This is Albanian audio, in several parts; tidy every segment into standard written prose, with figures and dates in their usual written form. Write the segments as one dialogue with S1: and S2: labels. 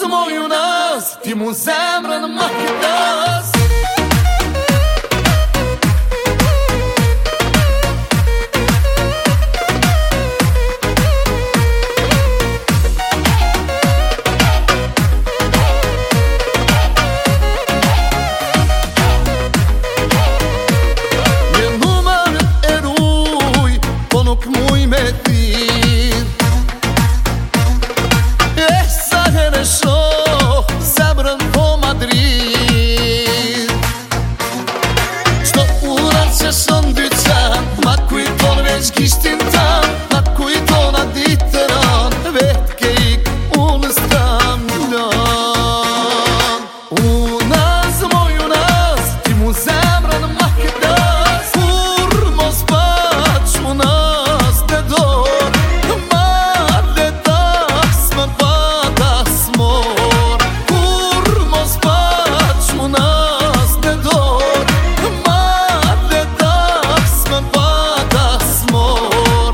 S1: moj unas, ti mu zemrën ma kitas.
S2: Kishtin ta, ma kujtona ditë të ranë, vetë ke ik, unë s'kam lan. Unas, moj unas, ti mu zemrën ma kitas. Kur mos paq unas të dorë, ma dhe taks më patas mor. Kur mos paq unas të dorë, ma dhe taks më patas mor.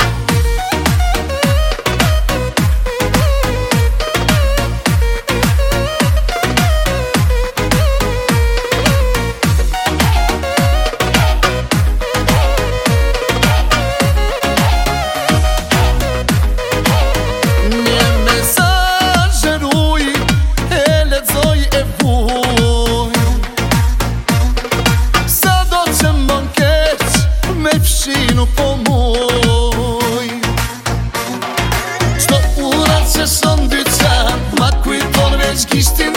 S2: Nuk po muj Qdo urat që son dyqan, ma kujton veç kishtin